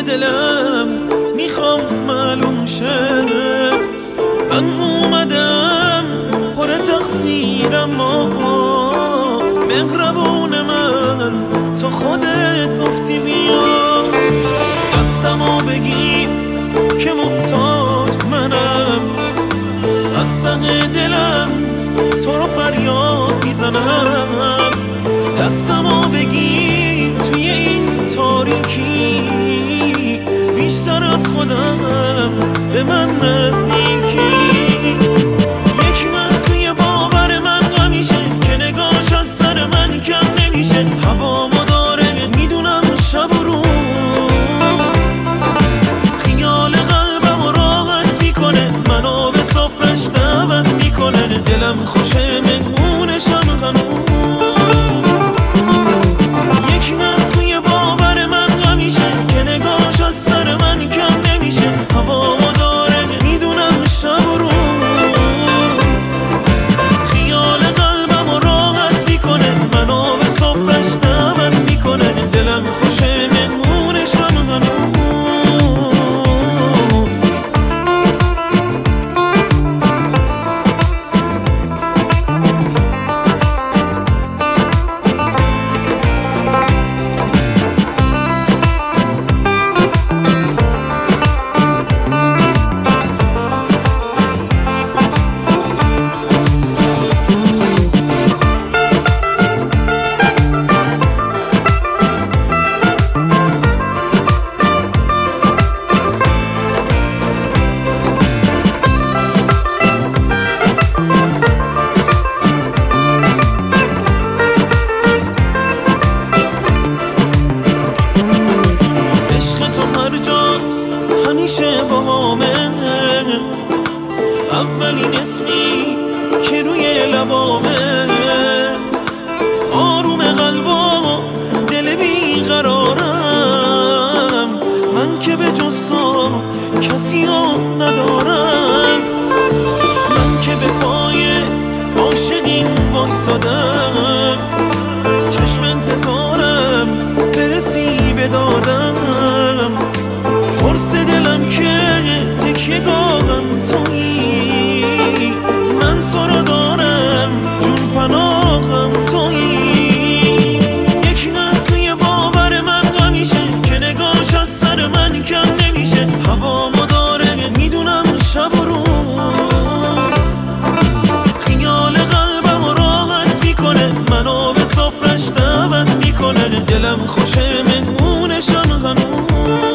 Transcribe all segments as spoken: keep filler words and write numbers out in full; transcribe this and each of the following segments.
دلم میخوام معلوم شه. من اومدم پر تقصیرم، ما مقربون من تو خودت گفتی بیا. دستمو بگیر که محتاج منم، از ته دلم تو رو فریاد میزنم. دستمو بگیر توی این تاریکی، بیشتر از خودم به من نزدیکی. یکی از توی باور من همیشه که نگاش از سر من کم نمیشه. هوامو داره میدونم شب و روز، خیال قلبمو راحت میکنه، منو به سفرش دعوت میکنه. دلم خوشه مهمونشم هنوز. یکی از توی باور من همیشه که نگاش از سر من کم نمیشه. هوامو داره میدونم شب و روز، خیال قلبمو راحت میکنه، منو به سفرش دعوت میکنه. دلم خوشه مهمونشم هنوز. همیشه با همه اولین اسمی که روی لبامه، آروم قلبا دل بیقرارم. من که به جز تو کسی ها ندارم، من که به پای عاشقین وایسادم. چشم انتظارم برسی به دادم، قرص دلم که تکیه گاهم تویی. من تو رو دارم جون پناهم تویی. یکی از توی باور من همیشه که نگاش از سر من کم نمیشه. هوامو داره میدونم شب و روز، خیال قلبمو راحت میکنه، منو به سفرش دعوت میکنه. دلم خوشه مهمونشم هنوز.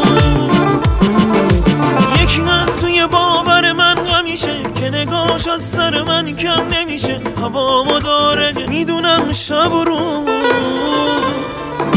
یکی از توی باور من همیشه که نگاش از سر من کم نمیشه. هوامو داره میدونم شب و روز.